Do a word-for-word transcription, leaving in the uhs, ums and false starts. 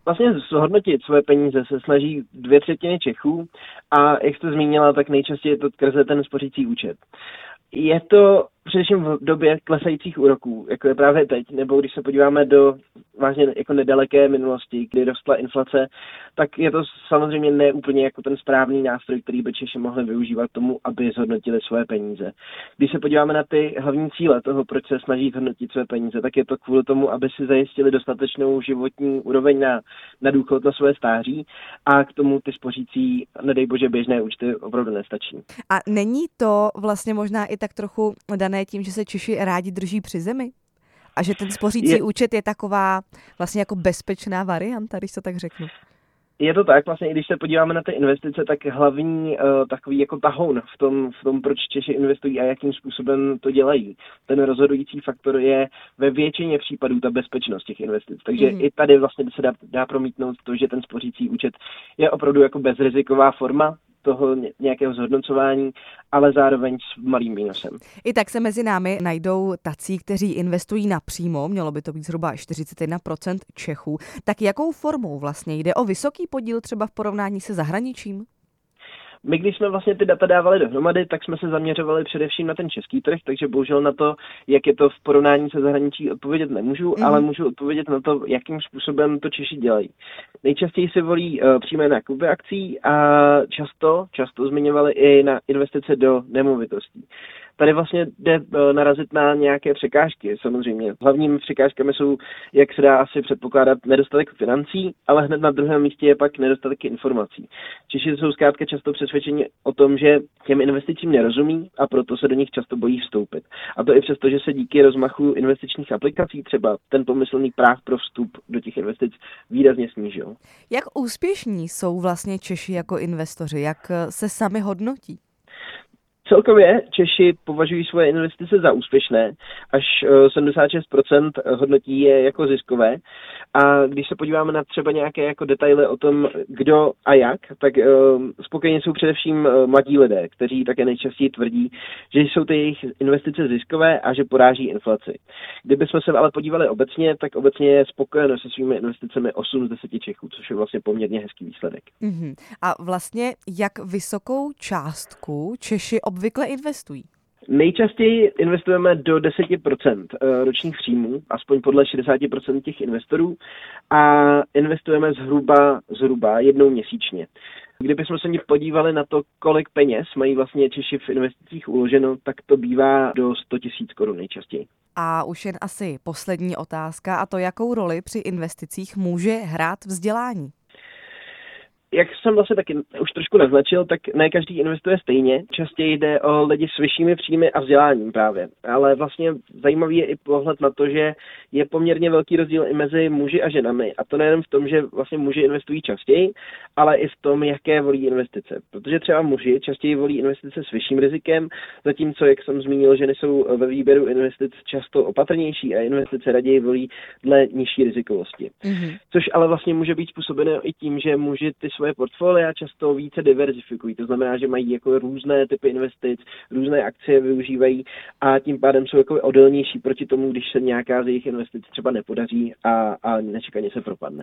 Vlastně zhodnotit své peníze se snaží dvě třetiny Čechů a jak jste zmínila, tak nejčastěji je to skrze ten spořící účet. Je to především v době klesajících úroků, jako je právě teď, nebo když se podíváme do vážně jako nedaleké minulosti, kdy rostla inflace, tak je to samozřejmě ne úplně jako ten správný nástroj, který by Češi mohli využívat tomu, aby zhodnotili své peníze. Když se podíváme na ty hlavní cíle toho, proč se snaží zhodnotit své peníze, tak je to kvůli tomu, aby si zajistili dostatečnou životní úroveň na, na důchod na své stáří a k tomu ty spořící, nedej bože, běžné účty opravdu nestačí. A není to vlastně možná i tak trochu dané tím, že se Češi rádi drží při zemi? A že ten spořící je... účet je taková vlastně jako bezpečná varianta, když to tak řeknu? Je to tak, vlastně i když se podíváme na ty investice, tak hlavní uh, takový jako tahoun v tom, v tom, proč Češi investují a jakým způsobem to dělají. Ten rozhodující faktor je ve většině případů ta bezpečnost těch investic. Takže mm. i tady vlastně se dá, dá promítnout to, že ten spořící účet je opravdu jako bezriziková forma toho nějakého zhodnocování, ale zároveň s malým mínusem. I tak se mezi námi najdou tací, kteří investují napřímo, mělo by to být zhruba čtyřicet jedna procent Čechů. Tak jakou formou vlastně jde? O vysoký podíl třeba v porovnání se zahraničím? My, když jsme vlastně ty data dávali dohromady, tak jsme se zaměřovali především na ten český trh, takže bohužel na to, jak je to v porovnání se zahraničí, odpovědět nemůžu, mm. ale můžu odpovědět na to, jakým způsobem to Češi dělají. Nejčastěji si volí uh, přímé nákupy akcí a často, často zmiňovali i na investice do nemovitostí. Tady vlastně jde narazit na nějaké překážky. Samozřejmě hlavními překážkami jsou, jak se dá asi předpokládat, nedostatek financí, ale hned na druhém místě je pak nedostatek informací. Češi jsou zkrátka často přesvědčeni o tom, že těm investicím nerozumí a proto se do nich často bojí vstoupit. A to i přesto, že se díky rozmachu investičních aplikací třeba ten pomyslný práh pro vstup do těch investic výrazně snížil. Jak úspěšní jsou vlastně Češi jako investoři? Jak se sami hodnotí? Celkově Češi považují svoje investice za úspěšné, až sedmdesát šest procent hodnotí je jako ziskové. A když se podíváme na třeba nějaké jako detaily o tom, kdo a jak, tak spokojeni jsou především mladí lidé, kteří také nejčastěji tvrdí, že jsou ty jejich investice ziskové a že poráží inflaci. Kdybychom se ale podívali obecně, tak obecně je spokojeno se svými investicemi osm z deseti Čechů, což je vlastně poměrně hezký výsledek. Mm-hmm. A vlastně jak vysokou částku Češi obvykle investují? Nejčastěji investujeme do deset procent ročních příjmů, aspoň podle šedesát procent těch investorů, a investujeme zhruba, zhruba jednou měsíčně. Kdybychom se podívali na to, kolik peněz mají vlastně Češi v investicích uloženo, tak to bývá do sto tisíc korun nejčastěji. A už jen asi poslední otázka, a to jakou roli při investicích může hrát vzdělání? Jak jsem vlastně taky už trošku naznačil, tak ne každý investuje stejně. Častěji jde o lidi s vyššími příjmy a vzděláním právě. Ale vlastně zajímavý je i pohled na to, že je poměrně velký rozdíl i mezi muži a ženami. A to nejen v tom, že vlastně muži investují častěji, ale i v tom, jaké volí investice. Protože třeba muži častěji volí investice s vyšším rizikem, zatímco, jak jsem zmínil, ženy jsou ve výběru investic často opatrnější a investice raději volí dle nižší rizikovosti. Mm-hmm. Což ale vlastně může být způsobeno i tím, že muži ty svoje portfolia často více diverzifikují. To znamená, že mají jako různé typy investic, různé akcie využívají a tím pádem jsou jako odolnější proti tomu, když se nějaká z jejich investic třeba nepodaří a, a nečekaně se propadne.